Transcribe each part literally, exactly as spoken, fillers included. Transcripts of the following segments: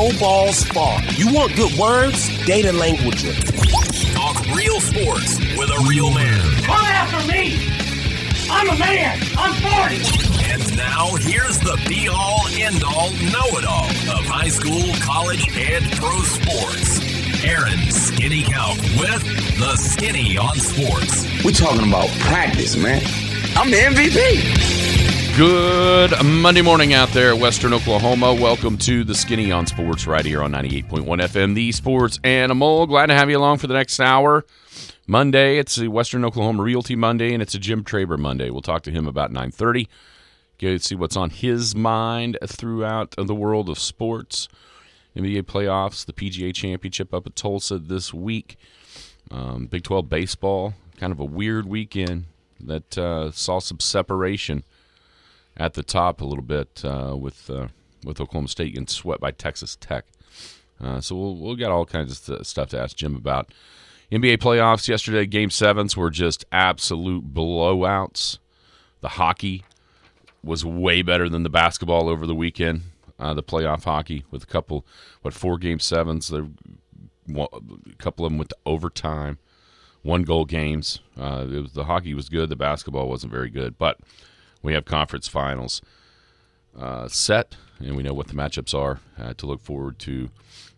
Pro Ball Spark. You want good words? Data Languager. Talk real sports with a real man. Come after me! I'm a man! I'm forty! And now, here's the be-all, end-all, know-it-all of high school, college, and pro sports. Aaron Skinny Count with the Skinny on Sports. We're talking about practice, man. I'm the M V P. Good Monday morning out there at Western Oklahoma. Welcome to the Skinny on Sports right here on ninety-eight point one F M, the Sports Animal. Glad to have you along for the next hour. Monday, it's the Western Oklahoma Realty Monday, and it's a Jim Traber Monday. We'll talk to him about nine thirty. Get to see what's on his mind throughout the world of sports. N B A playoffs, the P G A Championship up at Tulsa this week. Um, Big twelve baseball, kind of a weird weekend that uh, saw some separation at the top a little bit uh, with uh, with Oklahoma State getting swept by Texas Tech. Uh, so we'll we'll get all kinds of st- stuff to ask Jim about. N B A playoffs yesterday, Game Sevens were just absolute blowouts. The hockey was way better than the basketball over the weekend. Uh, the playoff hockey with a couple, what four Game Sevens. There, a couple of them went to overtime, one goal games. Uh, it was, the hockey was good. The basketball wasn't very good, but we have conference finals uh, set, and we know what the matchups are uh, to look forward to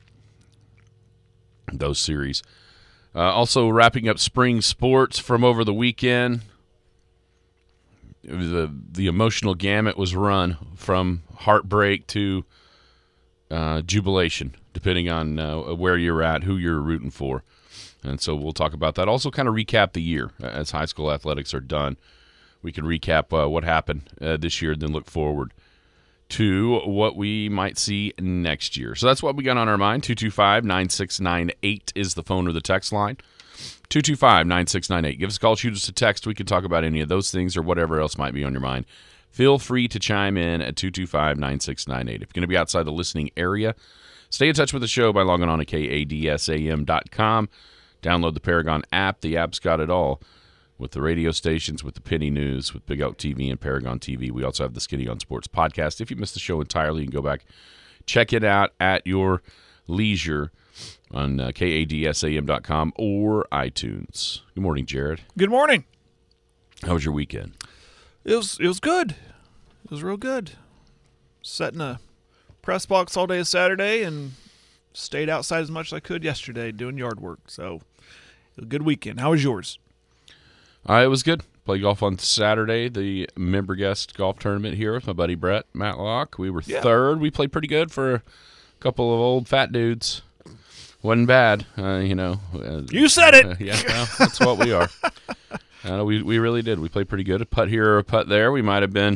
those series. Uh, also wrapping up spring sports from over the weekend. The the emotional gamut was run from heartbreak to uh, jubilation, depending on uh, where you're at, who you're rooting for. And so we'll talk about that. Also kind of recap the year as high school athletics are done. We can recap uh, what happened uh, this year, then look forward to what we might see next year. So that's what we got on our mind. two two five, nine six nine eight is the phone or the text line. two two five, nine six nine eight. Give us a call, shoot us a text. We can talk about any of those things or whatever else might be on your mind. Feel free to chime in at two two five, nine six nine eight. If you're going to be outside the listening area, stay in touch with the show by logging on to K A D S A M dot com. Download the Paragon app. The app's got it all. With the radio stations, with the Penny News, with Big Elk T V and Paragon T V. We also have the Skinny on Sports podcast. If you missed the show entirely, you can go back, check it out at your leisure on uh, K A D S A M dot com or iTunes. Good morning, Jared. Good morning. How was your weekend? It was it was good. It was real good. Sat in a press box all day Saturday and stayed outside as much as I could yesterday doing yard work. So it was a good weekend. How was yours? Uh, it was good. Played golf on Saturday, the member guest golf tournament here with my buddy Brett Matlock. We were yeah. third. We played pretty good for a couple of old fat dudes. Wasn't bad, uh, you know. Uh, you said it. Uh, yeah, well, that's what we are. Uh, we we really did. We played pretty good. A putt here or a putt there. We might have been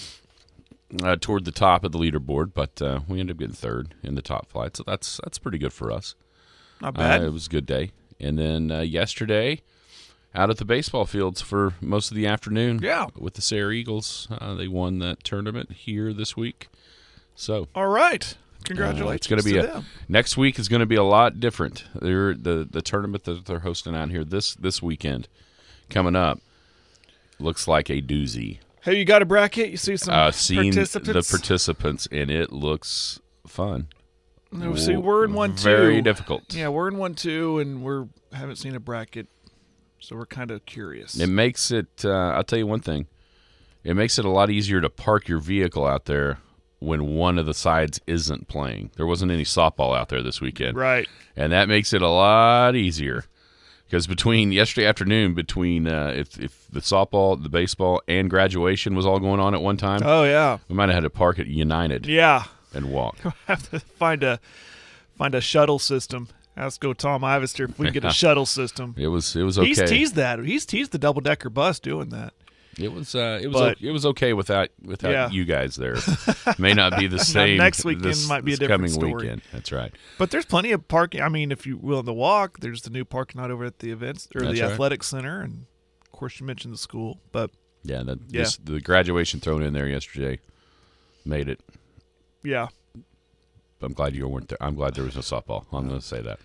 uh, toward the top of the leaderboard, but uh, we ended up getting third in the top flight, so that's that's pretty good for us. Not bad. Uh, it was a good day. And then uh, yesterday, out at the baseball fields for most of the afternoon. Yeah. With the Sayre Eagles. Uh, they won that tournament here this week. So. All right. Congratulations. Uh, it's going to be to a them. Next week is going to be a lot different. They're, the the tournament that they're hosting out here this this weekend coming up looks like a doozy. Hey, you got a bracket? You see some uh, seen participants? the participants, and it looks fun. No, see, we're in one, two. Very difficult. Yeah, we're in one, two, and we're haven't seen a bracket. So we're kind of curious. It makes it, uh, I'll tell you one thing, it makes it a lot easier to park your vehicle out there when one of the sides isn't playing. There wasn't any softball out there this weekend. Right. And that makes it a lot easier. Because between yesterday afternoon, between uh, if, if the softball, the baseball, and graduation was all going on at one time. Oh, yeah. We might have had to park at United. Yeah. And walk. We'll have to find a, find a shuttle system. Ask go Tom Ivester if we can get a shuttle system. It was it was okay. He's teased that. He's teased the double decker bus doing that. It was uh, it was But, okay, it was okay without without yeah. you guys there. May not be the same. Next weekend this, might be a this different coming story. weekend. That's right. But there's plenty of parking. I mean, if you're willing to walk, there's the new parking lot over at the events or That's the right. athletic center, and of course you mentioned the school. But Yeah, that Yeah. This, the graduation thrown in there yesterday made it. yeah, I'm glad you weren't there. I'm glad there was no softball. I'm going to say that.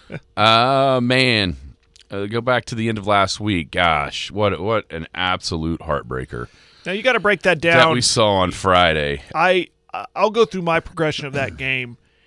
Uh man, uh, go back to the end of last week. Gosh, what what an absolute heartbreaker now you got to break that down. that we saw on Friday. I I'll go through my progression of that game.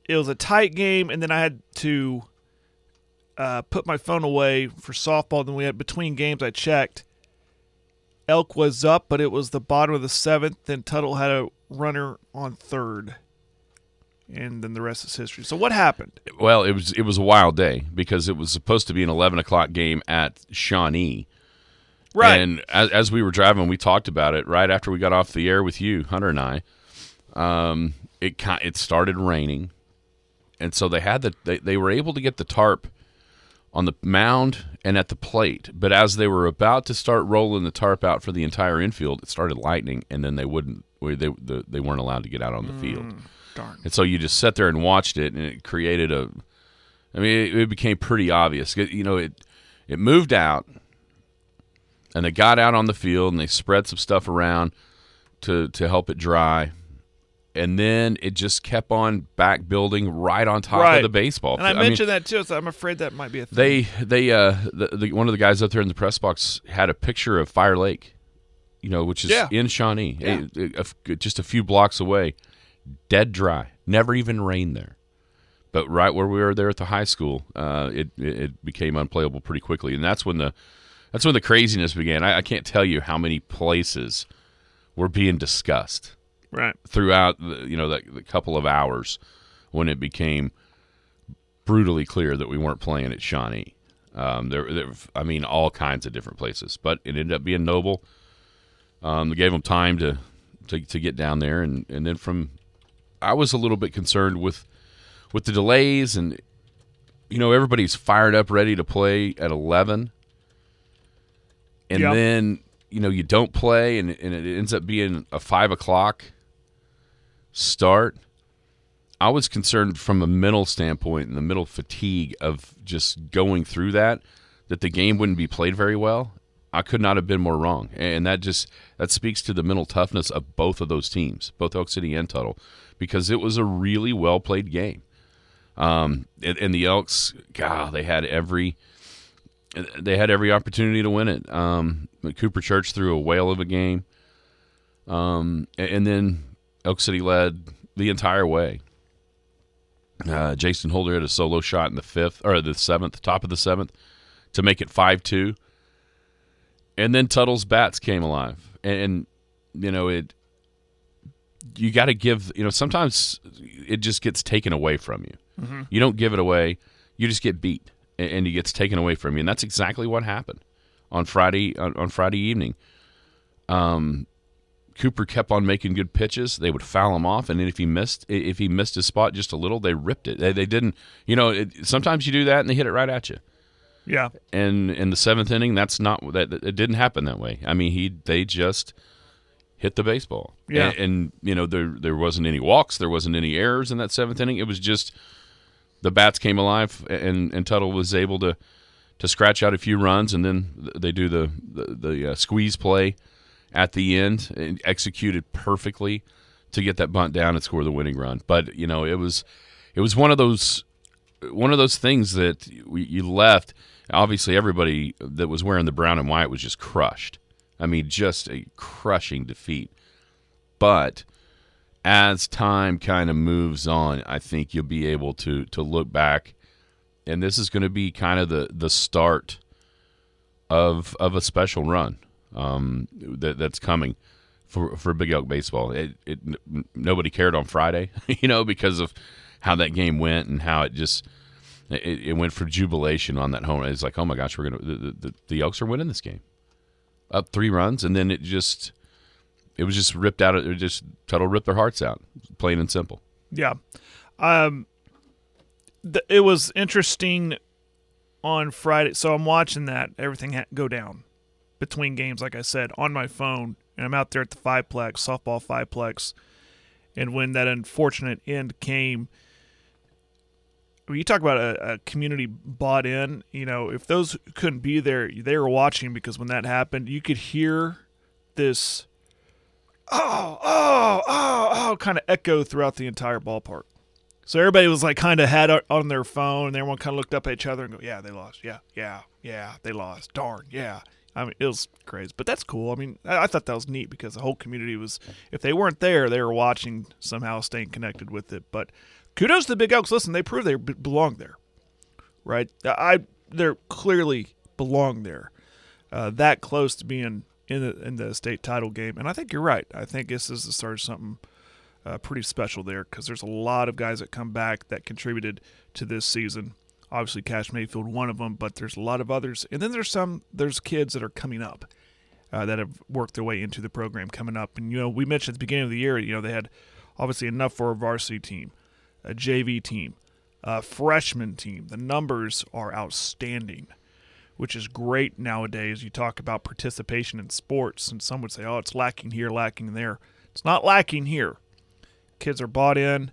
it was a tight game, and then I had to uh, put my phone away for softball. Then we had between games. I checked. Elk was up, but it was the bottom of the seventh. Then Tuttle had a runner on third, and then the rest is history. So what happened? Well, it was it was a wild day because it was supposed to be an eleven o'clock game at Shawnee. Right. And as, as we were driving, we talked about it right after we got off the air with you, Hunter and I. Um, it it started raining, and so they had the they, they were able to get the tarp on the mound and at the plate. But as they were about to start rolling the tarp out for the entire infield, it started lightning, and then they wouldn't they the, they weren't allowed to get out on the field. Mm, darn. And so you just sat there and watched it, and it created a. I mean, it, it became pretty obvious. It, you know, it it moved out. And they got out on the field, and they spread some stuff around to to help it dry. And then it just kept on back building right on top right. of the baseball. And I, I mentioned mean, that too, so I'm afraid that might be a thing. They they uh the, the, one of the guys up there in the press box had a picture of Fire Lake, you know, which is yeah. in Shawnee, yeah. a, a, a, just a few blocks away, dead dry, never even rained there. But right where we were there at the high school, uh, it it became unplayable pretty quickly, and that's when the That's when the craziness began. I, I can't tell you how many places were being discussed right throughout the, you know the, the couple of hours when it became brutally clear that we weren't playing at Shawnee. Um, there, there, I mean, all kinds of different places, but it ended up being Noble. Um, they gave them time to, to to get down there, and, and then from, I was a little bit concerned with with the delays, and you know everybody's fired up, ready to play at eleven. And yep. then, you know, you don't play, and, and it ends up being a five o'clock start. I was concerned from a mental standpoint and the mental fatigue of just going through that, that the game wouldn't be played very well. I could not have been more wrong. And that just that speaks to the mental toughness of both of those teams, both Elk City and Tuttle, because it was a really well-played game. Um, and, and the Elks, God, they had every – They had every opportunity to win it. Um, Cooper Church threw a whale of a game. Um, and then Elk City led the entire way. Uh, Jason Holder had a solo shot in the fifth, or the seventh, top of the seventh, to make it five two. And then Tuttle's bats came alive. And, and you know, it. You got to give, you know, sometimes it just gets taken away from you. Mm-hmm. You don't give it away, you just get beat. And he gets taken away from you, and that's exactly what happened on Friday on, on Friday evening. Um, Cooper kept on making good pitches. They would foul him off, and then if he missed if he missed his spot just a little, they ripped it. They, they didn't, you know. It, sometimes you do that, and they hit it right at you. Yeah. And in the seventh inning, that's not that. It didn't happen that way. I mean, he they just hit the baseball. Yeah. And, and you know, there there wasn't any walks, there wasn't any errors in that seventh inning. It was just. The bats came alive, and, and Tuttle was able to, to scratch out a few runs, and then they do the the, the uh, squeeze play at the end, and executed perfectly to get that bunt down and score the winning run. But you know, it was it was one of those one of those things that we, you left. Obviously, everybody that was wearing the brown and white was just crushed. I mean, just a crushing defeat. But as time kind of moves on, I think you'll be able to to look back, and this is going to be kind of the, the start of of a special run um, that that's coming for for Big Elk baseball. It, it nobody cared on Friday, you know, because of how that game went and how it just it, it went for jubilation on that home run. It's like, oh my gosh, we're gonna the, the, the Elks are winning this game, up three runs, and then it just. It was just ripped out. It was just Tuttle ripped their hearts out, plain and simple. Yeah, um, th- it was interesting on Friday. So I'm watching that everything ha- go down between games, like I said, on my phone, and I'm out there at the Fiveplex, softball Fiveplex, and when that unfortunate end came, when you talk about a, a community bought in, you know, if those couldn't be there, they were watching, because when that happened, you could hear this. Oh, oh, oh, oh, kind of echo throughout the entire ballpark. So everybody was like kind of had it on their phone, and everyone kind of looked up at each other and go, yeah, they lost. Yeah, yeah, yeah, they lost. Darn, yeah. I mean, it was crazy, but that's cool. I mean, I, I thought that was neat because the whole community was, if they weren't there, they were watching, somehow staying connected with it. But kudos to the Big Elks. Listen, they proved they b- belong there, right? I they're clearly belong there, uh, that close to being in the in the state title game. And I think you're right. I think this is the start of something uh, pretty special there, because there's a lot of guys that come back that contributed to this season. Obviously, Cash Mayfield, one of them, but there's a lot of others. And then there's some there's kids that are coming up. Uh, that have worked their way into the program coming up. And, you know, we mentioned at the beginning of the year, you know, they had obviously enough for a varsity team, a J V team, a freshman team. The numbers are outstanding, which is great nowadays. You talk about participation in sports, and some would say, oh, it's lacking here, lacking there. It's not lacking here. Kids are bought in.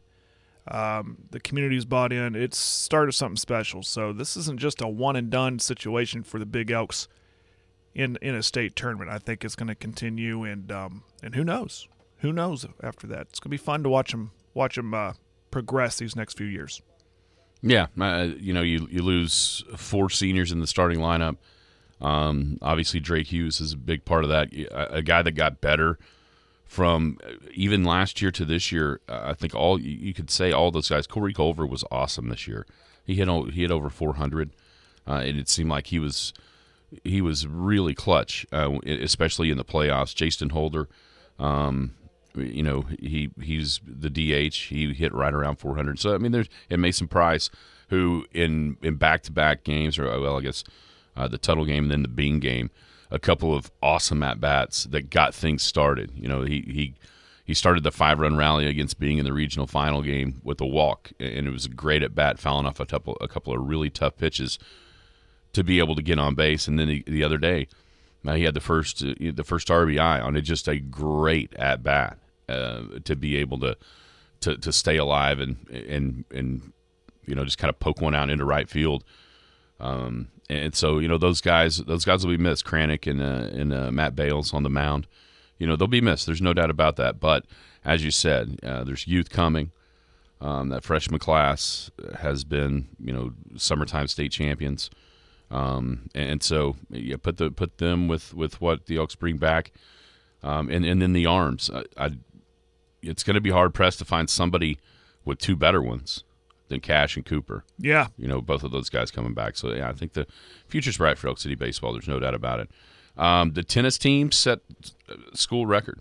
Um, the community's bought in. It's started something special. So this isn't just a one-and-done situation for the Big Elks in in a state tournament. I think it's going to continue, and um, and who knows? Who knows after that? It's going to be fun to watch them watch them uh, progress these next few years. Yeah, uh, you know, you you lose four seniors in the starting lineup. Um, obviously, Drake Hughes is a big part of that. A, a guy that got better from even last year to this year. Uh, I think all you could say all those guys. Corey Culver was awesome this year. He hit he hit over four hundred, uh, and it seemed like he was. He was really clutch, uh, especially in the playoffs. Jason Holder, um, you know, he he's the D H. He hit right around four hundred. So I mean, there's and Mason Price, who in in back to back games, or well, I guess uh, the Tuttle game and then the Bean game, a couple of awesome at bats that got things started. You know, he he he started the five run rally against Bean in the regional final game with a walk, and it was a great at bat, fouling off a couple a couple of really tough pitches to be able to get on base. And then the, the other day, uh, he had the first uh, the first R B I on it. Just a great at bat uh, to be able to, to to stay alive and and and you know just kind of poke one out into right field. Um, and so you know those guys those guys will be missed. Cranick and uh, and uh, Matt Bales on the mound. You know they'll be missed. There's no doubt about that. But as you said, uh, there's youth coming. Um, that freshman class has been you know summertime state champions. Um, and so you put the put them with, with what the Elks bring back, um, and and then the arms. I, I it's going to be hard pressed to find somebody with two better ones than Cash and Cooper. Yeah, you know both of those guys coming back. So yeah, I think the future's bright for Elk City baseball. There's no doubt about it. Um, the tennis team set school record.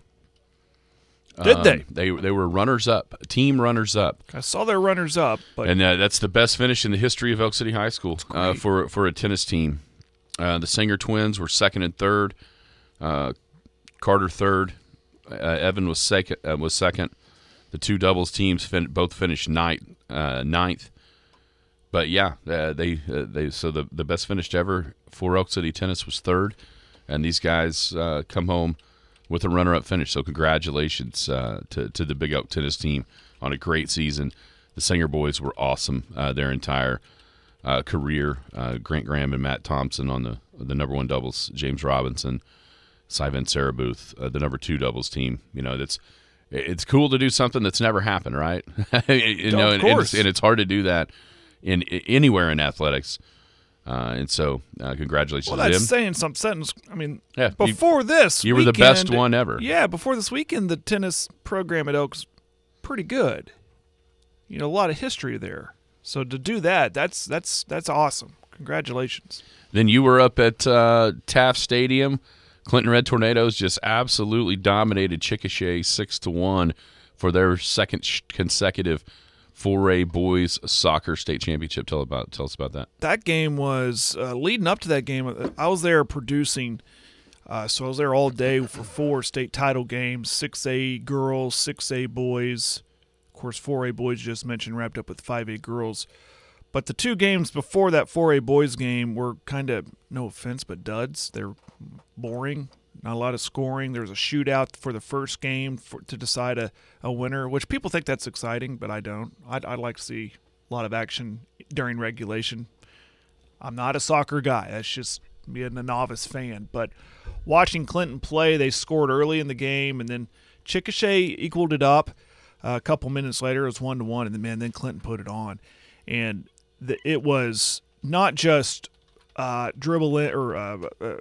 Did um, they? They they were runners up, team runners up. I saw their runners up, but and uh, that's the best finish in the history of Elk City High School uh, for for a tennis team. Uh, the Sanger twins were second and third. Uh, Carter third. Uh, Evan was second. Uh, was second. The two doubles teams fin- both finished ninth. Uh, ninth. But yeah, uh, they uh, they so the the best finish ever for Elk City tennis was third, and these guys uh, come home with a runner-up finish. So congratulations uh, to to the Big Elk tennis team on a great season. The Sanger boys were awesome uh, their entire uh, career. Uh, Grant Graham and Matt Thompson on the the number one doubles. James Robinson, Syvan Sarabooth, uh, the number two doubles team. You know that's it's cool to do something that's never happened, right? you know, of and, course. and, it's, and it's hard to do that in, in anywhere in athletics. Uh, and so, uh, congratulations well, to that's him. saying some sentence. I mean, Yeah, you- before this, you were the weekend- best one ever. Yeah, before this weekend, the tennis program at Elk's pretty good. You know, a lot of history there. So to do that, that's that's that's awesome. Congratulations. Then you were up at uh, Taft Stadium. Clinton Red Tornadoes just absolutely dominated Chickasha six to one for their second sh- consecutive four A boys soccer state championship. Tell about tell us about that. That game was uh, leading up to that game. I was there producing, uh, so I was there all day for four state title games: six A girls, six A boys. Of course, four A boys just mentioned wrapped up with five A girls. But the two games before that four A boys game were kind of, no offense, but duds. They're boring. Not a lot of scoring. There was a shootout for the first game for, to decide a, a winner, which people think that's exciting, but I don't. I'd, I'd like to see a lot of action during regulation. I'm not a soccer guy. That's just being a novice fan. But watching Clinton play, they scored early in the game, and then Chickasha equaled it up. Uh, a couple minutes later, it was one to one, and then man, then Clinton put it on, and the, it was not just uh, dribble in or uh, uh,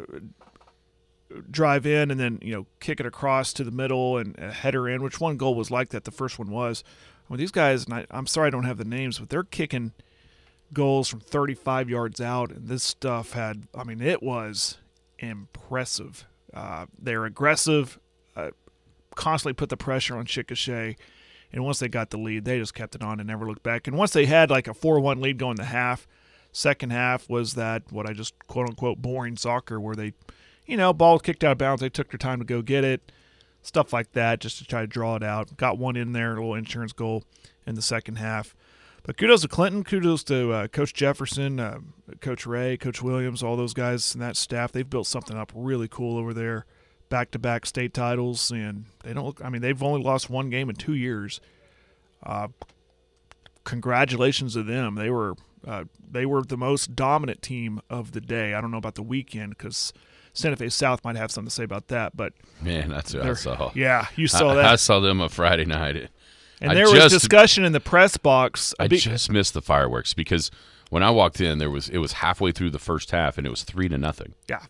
drive in and then you know kick it across to the middle and a header in, which one goal was like that. The first one was. Well, these guys, and I, I'm sorry I don't have the names, but they're kicking goals from thirty-five yards out, and this stuff had, I mean, it was impressive. Uh, they're aggressive, uh, constantly put the pressure on Chickasha, and once they got the lead, they just kept it on and never looked back. And once they had like a four one lead going the half, second half was that what I just quote-unquote boring soccer where they, you know, ball kicked out of bounds, they took their time to go get it, stuff like that, just to try to draw it out. Got one in there, a little insurance goal in the second half. But kudos to Clinton, kudos to uh, Coach Jefferson, uh, Coach Ray, Coach Williams, all those guys and that staff. They've built something up really cool over there. Back-to-back state titles, and they don't look – I mean, they've only lost one game in two years. Uh, congratulations to them. They were uh, they were the most dominant team of the day. I don't know about the weekend because Santa Fe South might have something to say about that. But Man, that's what I saw. Yeah, you saw I, that. I saw them on Friday night. It, and I there just, was discussion in the press box. I be- just missed the fireworks because when I walked in, there was it was halfway through the first half, and it was three to nothing. Yeah.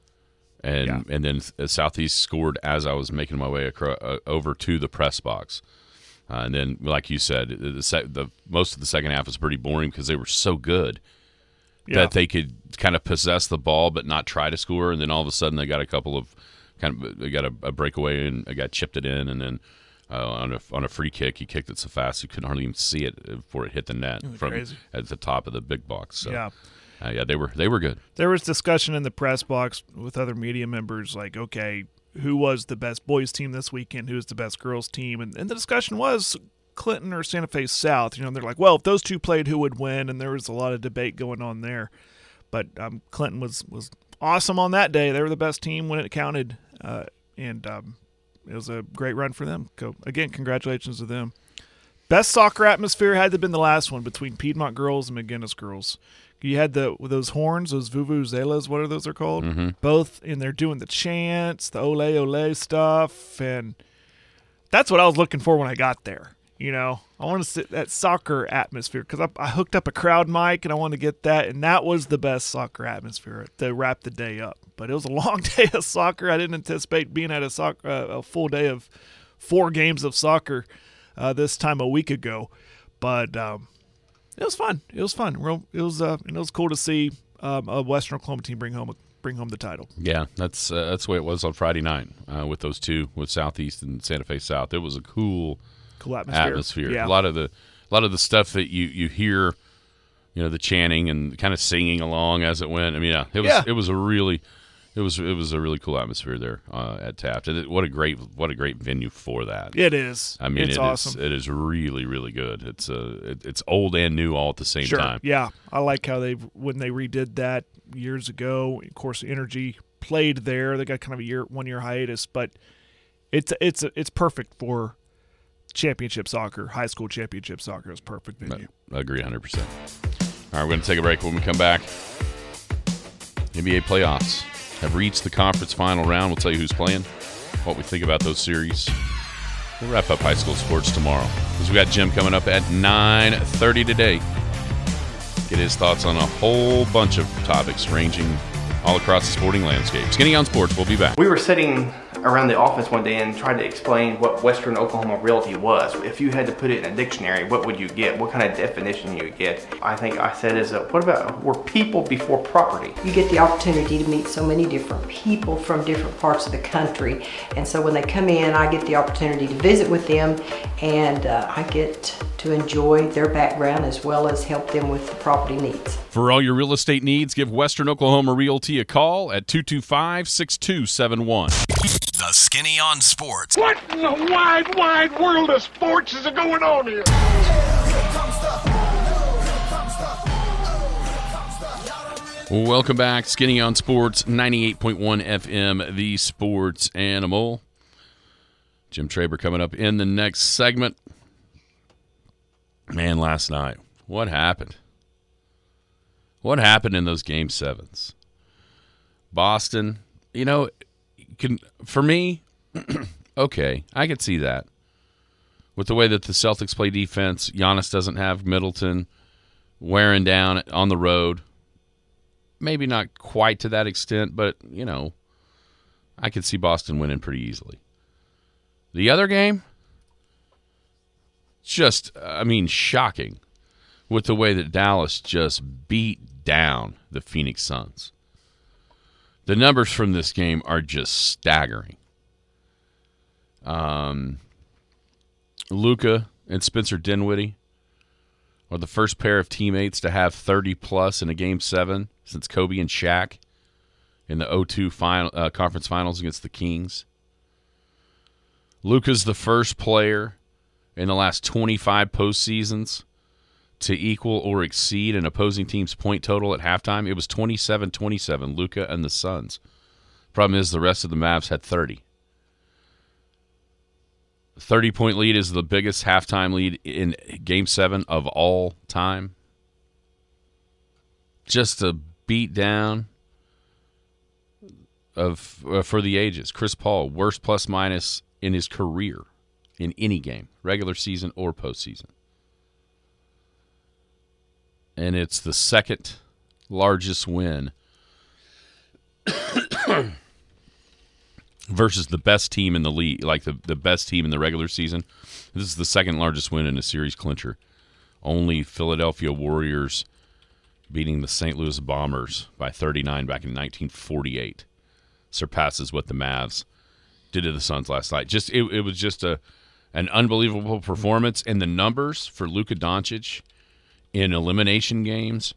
And Yeah. and then Southeast scored as I was making my way across, uh, over to the press box. Uh, and then, like you said, the, the, the most of the second half was pretty boring because they were so good Yeah. that they could kind of possess the ball but not try to score. And then all of a sudden they got a couple of kind of they got a, a breakaway and a guy chipped it in, and then uh, on a on a free kick he kicked it so fast you couldn't hardly even see it before it hit the net from crazy. at the top of the big box. So, Yeah. uh, yeah, they were they were good. There was discussion in the press box with other media members like, okay, who was the best boys team this weekend? Who's the best girls team? And, and the discussion was Clinton or Santa Fe South. You know, they're like, well, if those two played, who would win? And there was a lot of debate going on there. But um, Clinton was, was awesome on that day. They were the best team when it counted. Uh, and um, it was a great run for them. So, again, congratulations to them. Best soccer atmosphere had to have been the last one between Piedmont girls and McGinnis girls. You had the those horns, those vuvuzelas, what are those are called? Mm-hmm. Both, and they're doing the chants, the ole ole stuff, and that's what I was looking for when I got there. You know, I want to sit that soccer atmosphere because I, I hooked up a crowd mic and I wanted to get that, and that was the best soccer atmosphere to wrap the day up. But it was a long day of soccer. I didn't anticipate being at a soccer uh, a full day of four games of soccer uh, this time a week ago, but. Um, It was fun. It was fun. Real. It was. Uh, and it was cool to see um, a Western Oklahoma team bring home bring home the title. Yeah, that's uh, that's the way it was on Friday night uh, with those two, with Southeast and Santa Fe South. It was a cool, Cool atmosphere. atmosphere. Yeah. A lot of the a lot of the stuff that you, you hear, you know, the chanting and kind of singing along as it went. I mean, yeah, it was Yeah. it was a really it was it was a really cool atmosphere there uh, at Taft. And it, what a great what a great venue for that. It is. I mean, it's it awesome. is it is really really good. It's uh, it, it's old and new all at the same Sure. time. Yeah, I like how they when they redid that years ago. Of course, Energy played there. They got kind of a year one year hiatus, but it's it's it's perfect for championship soccer, high school championship soccer. It's perfect venue. I agree one hundred percent. All right, we're going to take a break. When we come back, N B A playoffs have reached the conference final round. We'll tell you who's playing, what we think about those series. We'll wrap up high school sports tomorrow because we got Jim coming up at nine thirty today. Get his thoughts on a whole bunch of topics ranging all across the sporting landscape. Skinny on Sports. We'll be back. We were sitting around the office one day and tried to explain what Western Oklahoma Realty was. If you had to put it in a dictionary, what would you get? What kind of definition you would get? I think I said is, a, what about, we're people before property? You get the opportunity to meet so many different people from different parts of the country. And so when they come in, I get the opportunity to visit with them, and uh, I get to enjoy their background as well as help them with the property needs. For all your real estate needs, give Western Oklahoma Realty a call at two two five, six two seven one. The Skinny on Sports. What in the wide, wide world of sports is going on here? Welcome back. Skinny on Sports, ninety-eight point one F M, the sports animal. Jim Traber coming up in the next segment. Man, last night, what happened? What happened in those game sevens? Boston, you know, can for me, okay, I could see that. With the way that the Celtics play defense, Giannis doesn't have Middleton wearing down on the road. Maybe not quite to that extent, but, you know, I could see Boston winning pretty easily. The other game, just, I mean, shocking with the way that Dallas just beat down the Phoenix Suns. The numbers from this game are just staggering. Um, Luka and Spencer Dinwiddie are the first pair of teammates to have thirty-plus in a Game seven since Kobe and Shaq in the oh two final, uh, conference finals against the Kings. Luka's the first player in the last twenty-five postseasons to equal or exceed an opposing team's point total at halftime. It was twenty-seven twenty-seven, Luka and the Suns. Problem is the rest of the Mavs had thirty. thirty-point lead is the biggest halftime lead in Game seven of all time. Just a beat down of uh, for the ages. Chris Paul, worst plus-minus in his career in any game, regular season or postseason. And it's the second largest win versus the best team in the league, like the, the best team in the regular season. This is the second largest win in a series clincher. Only Philadelphia Warriors beating the Saint Louis Bombers by thirty-nine back in nineteen forty-eight surpasses what the Mavs did to the Suns last night. Just it, it was just a an unbelievable performance, and the numbers for Luka Doncic in elimination games.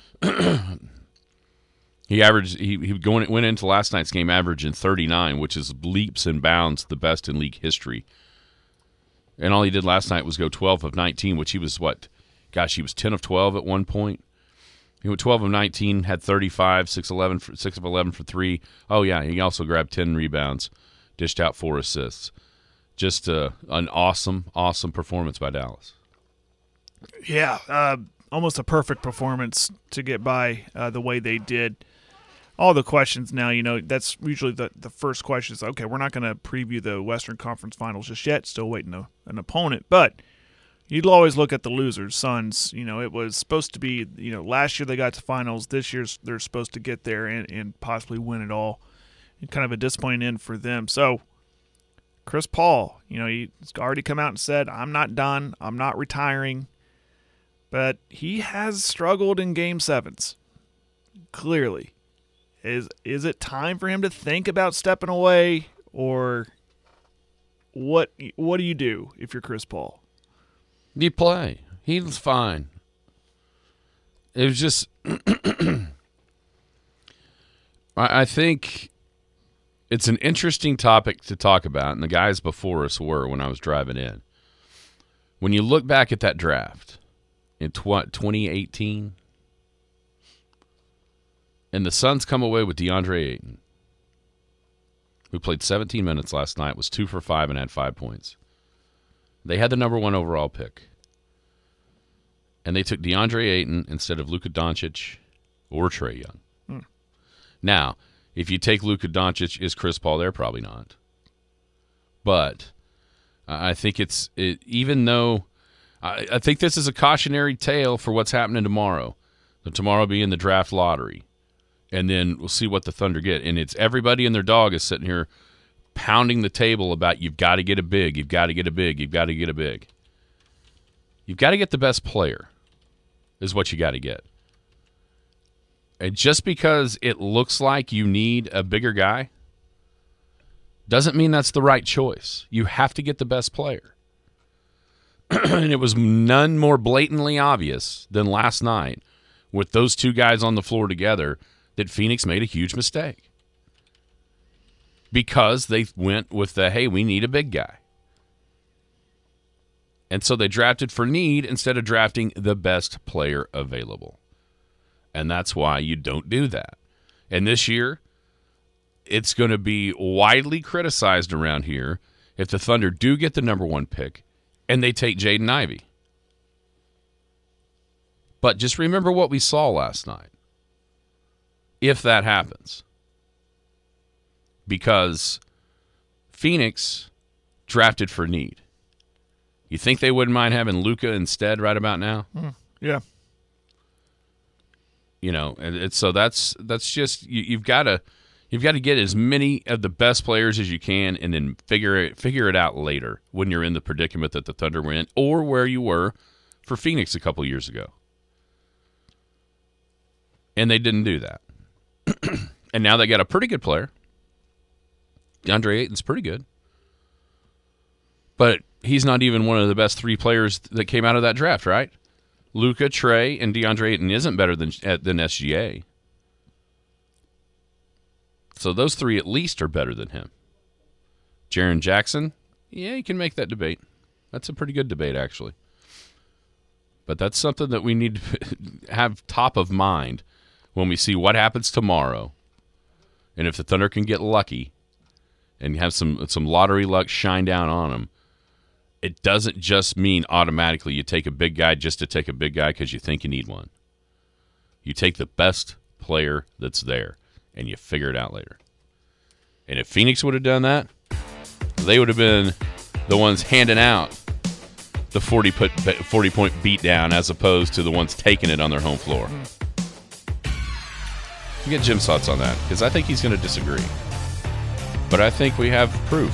he averaged he he going went into last night's game averaging thirty-nine, which is leaps and bounds the best in league history. And all he did last night was go twelve of nineteen, which he was what? Gosh, he was ten of twelve at one point. He went twelve of nineteen, had thirty-five, six of eleven for, six of eleven for three. Oh yeah, he also grabbed ten rebounds, dished out four assists. Just uh, an awesome, awesome performance by Dallas. Yeah, uh, almost a perfect performance to get by uh, the way they did. All the questions now, you know, that's usually the, the first question is, okay, we're not going to preview the Western Conference Finals just yet, still waiting a, an opponent. But you'd always look at the losers, Suns. You know, it was supposed to be, you know, last year they got to finals. This year they're supposed to get there and, and possibly win it all. And kind of a disappointing end for them. So, Chris Paul, you know, he's already come out and said, I'm not done. I'm not retiring. But he has struggled in Game Sevens, clearly. Is is it time for him to think about stepping away, or what? What do you do if you're Chris Paul? You play. He's fine. It was just, I, I think it's an interesting topic to talk about, and the guys before us were when I was driving in. When you look back at that draft in twenty eighteen, and the Suns come away with DeAndre Ayton, who played seventeen minutes last night, was two for five, and had five points. They had the number one overall pick. And they took DeAndre Ayton instead of Luka Doncic or Trae Young. Hmm. Now, if you take Luka Doncic, is Chris Paul there? Probably not. But uh, I think it's, it, even though, I, I think this is a cautionary tale for what's happening tomorrow. So tomorrow being the draft lottery. And then we'll see what the Thunder get. And it's everybody and their dog is sitting here pounding the table about you've got to get a big, you've got to get a big, you've got to get a big. You've got to get the best player is what you got to get. And just because it looks like you need a bigger guy doesn't mean that's the right choice. You have to get the best player. And it was none more blatantly obvious than last night with those two guys on the floor together that Phoenix made a huge mistake. Because they went with the, hey, we need a big guy. And so they drafted for need instead of drafting the best player available. And that's why you don't do that. And this year, it's going to be widely criticized around here if the Thunder do get the number one pick and they take Jaden Ivey. But just remember what we saw last night. If that happens. Because Phoenix drafted for need. You think they wouldn't mind having Luka instead right about now? Mm, yeah. You know, and it's, so that's that's just you, you've got to You've got to get as many of the best players as you can and then figure it, figure it out later when you're in the predicament that the Thunder were in or where you were for Phoenix a couple years ago. And they didn't do that. And now they got a pretty good player. DeAndre Ayton's pretty good. But he's not even one of the best three players that came out of that draft, right? Luka, Trey, and DeAndre Ayton isn't better than than S G A. So those three at least are better than him. Jaren Jackson, yeah, you can make that debate. That's a pretty good debate, actually. But that's something that we need to have top of mind when we see what happens tomorrow. And if the Thunder can get lucky and have some some lottery luck shine down on them, it doesn't just mean automatically you take a big guy just to take a big guy because you think you need one. You take the best player that's there, and you figure it out later. And if Phoenix would have done that, they would have been the ones handing out the forty-point beatdown as opposed to the ones taking it on their home floor. You get Jim's thoughts on that, because I think he's going to disagree. But I think we have proof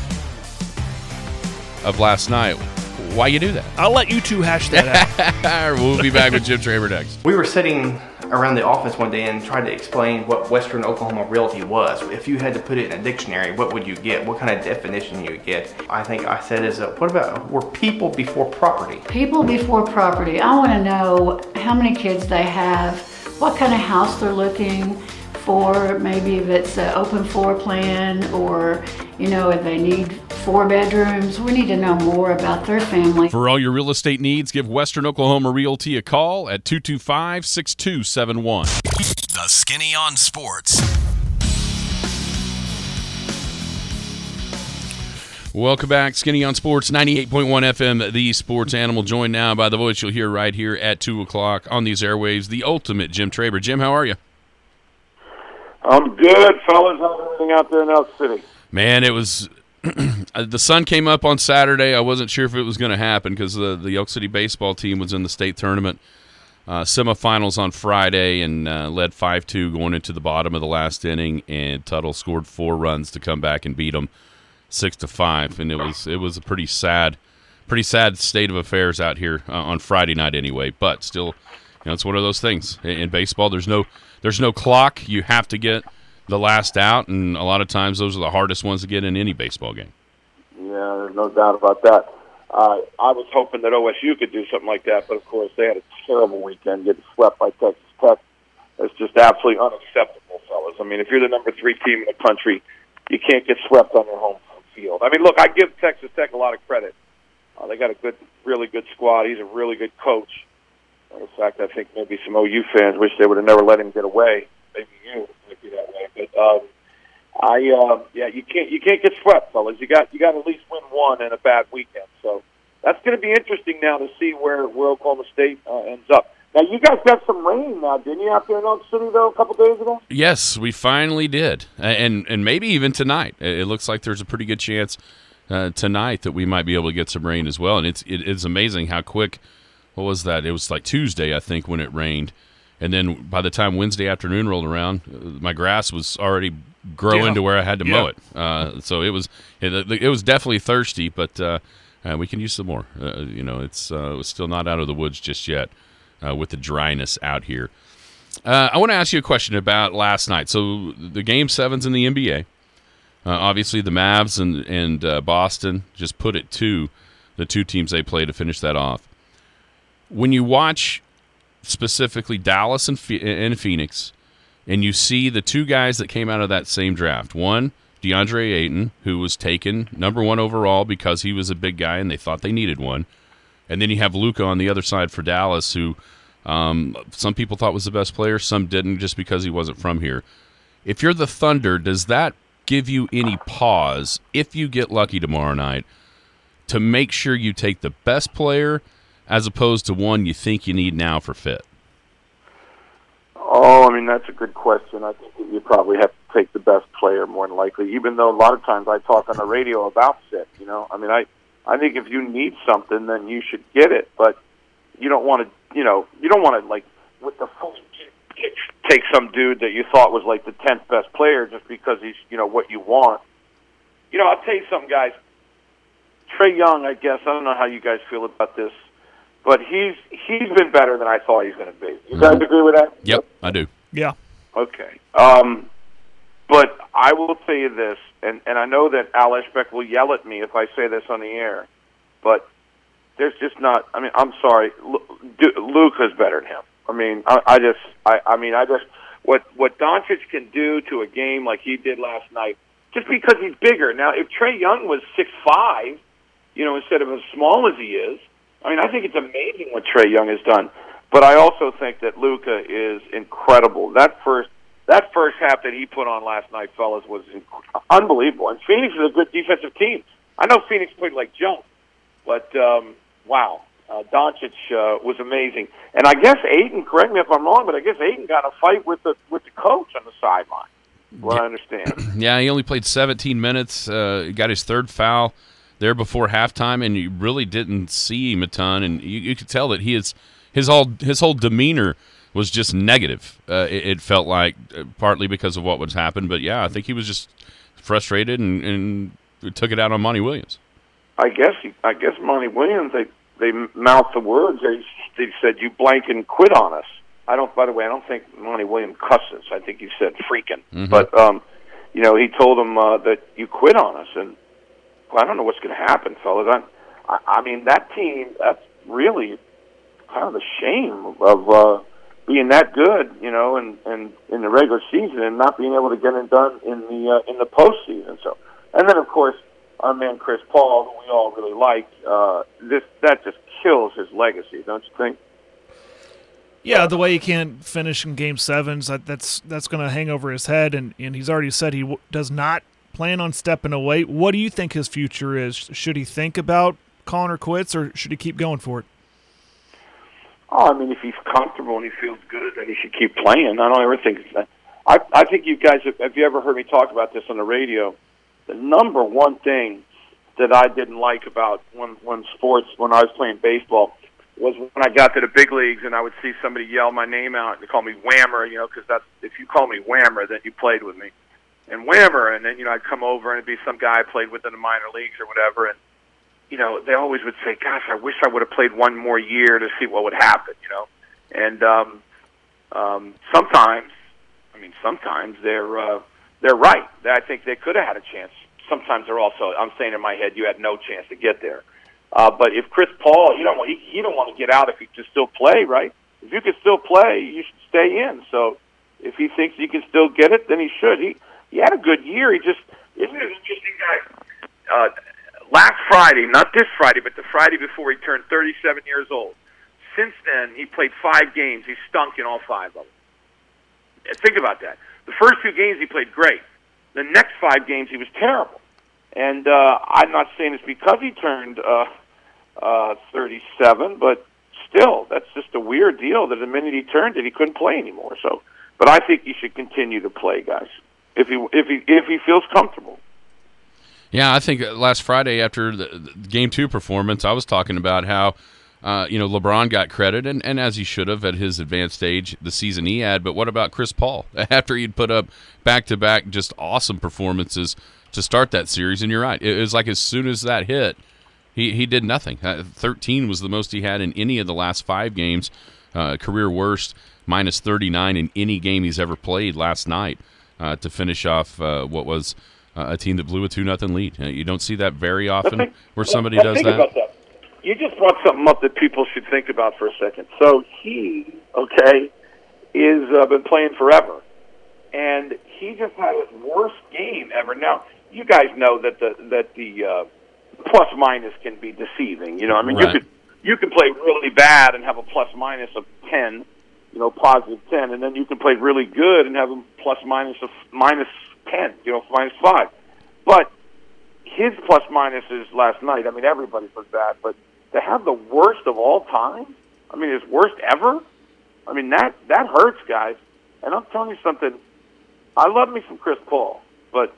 of last night why you do that. I'll let you two hash that out. We'll be back with Jim Traber next. We were sitting around the office one day and tried to explain what Western Oklahoma Realty was. If you had to put it in a dictionary, what would you get? What kind of definition you would get? I think I said is, a, what about, were people before property? People before property. I want to know how many kids they have, what kind of house they're looking for, maybe if it's an open floor plan, or, you know, if they need four bedrooms. We need to know more about their family. For all your real estate needs, give Western Oklahoma Realty a call at two two five, six two seven one. The Skinny on Sports. Welcome back, Skinny on Sports, ninety-eight point one F M, the Sports Animal, joined now by the voice you'll hear right here at two o'clock on these airwaves, the ultimate Jim Traber. Jim, how are you? I'm good, fellas. How's everything out there in Elk City? Man, it was the sun came up on Saturday. I wasn't sure if it was going to happen because the, the Elk City baseball team was in the state tournament uh, semifinals on Friday and uh, led five two going into the bottom of the last inning, and Tuttle scored four runs to come back and beat them six to five, and it was it was a pretty sad, pretty sad state of affairs out here uh, on Friday night anyway. But still, you know, it's one of those things in, in baseball. There's no there's no clock. You have to get the last out, and a lot of times those are the hardest ones to get in any baseball game. Yeah, there's no doubt about that. Uh, I was hoping that O S U could do something like that, but of course they had a terrible weekend, getting swept by Texas Tech. It's just absolutely unacceptable, fellas. I mean, if you're the number three team in the country, you can't get swept on your home field. I mean, look, I give Texas Tech a lot of credit. Uh, they got a good, really good squad. He's a really good coach. In fact, I think maybe some O U fans wish they would have never let him get away. Maybe you might be that way, but um, I, uh, yeah, you can't, you can't get swept, fellas. You got, you got to at least win one in a bad weekend. So that's going to be interesting now to see where, where Oklahoma State uh, ends up. Now, you guys got some rain now, didn't you, out there in Elk City, though, a couple days ago? Yes, we finally did, and and maybe even tonight. It looks like there's a pretty good chance uh, tonight that we might be able to get some rain as well. And it's it, it's amazing how quick. What was that? It was like Tuesday, I think, when it rained. And then by the time Wednesday afternoon rolled around, my grass was already growing yeah. to where I had to yeah. mow it. Uh, so it was it, it was definitely thirsty, but uh, uh, we can use some more. Uh, you know, it's uh, it's still not out of the woods just yet uh, with the dryness out here. Uh, I want to ask you a question about last night. So the Game Sevens in the N B A. Uh, obviously, the Mavs and and uh, Boston just put it to the two teams they played to finish that off. When you watch specifically Dallas and, and Phoenix, and you see the two guys that came out of that same draft, one, DeAndre Ayton, who was taken number one overall because he was a big guy and they thought they needed one, and then you have Luka on the other side for Dallas, who um, some people thought was the best player, some didn't just because he wasn't from here. If you're the Thunder, does that give you any pause, if you get lucky tomorrow night, to make sure you take the best player as opposed to one you think you need now for fit? Oh, I mean, that's a good question. I think you probably have to take the best player more than likely, even though a lot of times I talk on the radio about fit, you know. I mean, I, I think if you need something, then you should get it, but you don't want to, you know, you don't want to, like, with the full kick take some dude that you thought was like the tenth best player just because he's, you know, what you want. You know, I'll tell you something, guys. Trae Young, I guess, I don't know how you guys feel about this, but he's he's been better than I thought he's going to be. You guys agree with that? Yep, I do. Yeah. Okay. Um, but I will tell you this, and, and I know that Al Eshbeck will yell at me if I say this on the air, but there's just not, I mean, I'm sorry, Luka's better than him. I mean, I, I just, I, I mean, I just, what, what Doncic can do to a game like he did last night, just because he's bigger. Now, if Trae Young was six five, you know, instead of as small as he is, I mean, I think it's amazing what Trae Young has done. But I also think that Luka is incredible. That first that first half that he put on last night, fellas, was inc- unbelievable. And Phoenix is a good defensive team. I know Phoenix played like junk, but um, wow, uh, Doncic uh, was amazing. And I guess Ayton, correct me if I'm wrong, but I guess Ayton got in a fight with the with the coach on the sideline. Well, I understand. Yeah, he only played seventeen minutes. Uh, got his third foul there before halftime, and you really didn't see him a ton. And you, you could tell that he is his whole his whole demeanor was just negative. Uh, it, it felt like uh, partly because of what was happened, but yeah, I think he was just frustrated and, and took it out on Monty Williams. I guess he, I guess Monty Williams they they mouthed the words. They they said you blank and quit on us. I don't. By the way, I don't think Monty Williams cusses. I think he said freaking. Mm-hmm. But um, you know, he told him uh, that you quit on us, and well, I don't know what's going to happen, fellas. I, I, I mean, that team. That's really kind of a shame of uh, being that good, you know, and and in the regular season and not being able to get it done in the uh, in the postseason. So, and then of course, our man Chris Paul, who we all really like. Uh, this that just kills his legacy, don't you think? Yeah, the way he can't finish in Game Sevens, that, that's that's going to hang over his head, and, and he's already said he w- does not plan on stepping away. What do you think his future is? Should he think about calling her quits, or should he keep going for it? Oh, I mean, if he's comfortable and he feels good, then he should keep playing. I don't ever think that. I I think you guys have, have you ever heard me talk about this on the radio? The number one thing that I didn't like about when when sports when I was playing baseball was when I got to the big leagues and I would see somebody yell my name out and call me Whammer, you know, because that's if you call me Whammer, then you played with me. And Whammer, and then, you know, I'd come over and it'd be some guy I played with in the minor leagues or whatever, and, you know, they always would say, gosh, I wish I would have played one more year to see what would happen, you know. And um, um, sometimes, I mean, sometimes they're uh, they're right. I think they could have had a chance. Sometimes they're also, I'm saying in my head, you had no chance to get there. Uh, but if Chris Paul, you don't want, he, he don't want to get out if he can still play, right? If you can still play, you should stay in. So if he thinks he can still get it, then he should. He he had a good year. He just isn't it an interesting guy. Uh, last Friday, not this Friday, but the Friday before he turned thirty-seven years old. Since then, he played five games. He stunk in all five of them. Think about that. The first two games he played great. The next five games he was terrible. And uh, I'm not saying it's because he turned uh, uh, thirty-seven, but still, that's just a weird deal that the minute he turned it, he couldn't play anymore. So, but I think he should continue to play, guys, if he if he if he feels comfortable. Yeah, I think last Friday after the, the game two performance, I was talking about how uh, you know LeBron got credit, and, and as he should have at his advanced age, the season he had. But what about Chris Paul after he'd put up back to back just awesome performances to start that series? And you're right, it was like as soon as that hit, he he did nothing. Uh, thirteen was the most he had in any of the last five games, uh, career worst, minus thirty-nine in any game he's ever played last night uh, to finish off uh, what was uh, a team that blew a two nothing lead. Uh, you don't see that very often think, where somebody well, does think that. About that. You just brought something up that people should think about for a second. So he, okay, is uh, been playing forever, and he just had his worst game ever. Now, you guys know that the that the uh, plus minus can be deceiving. You know, I mean, right. you could you can play really bad and have a plus minus of ten, you know, positive ten, and then you can play really good and have a plus minus of minus ten, you know, minus five. But his plus minuses last night, I mean, everybody was bad, but to have the worst of all time, I mean, his worst ever, I mean, that that hurts, guys. And I'm telling you something, I love me some Chris Paul, but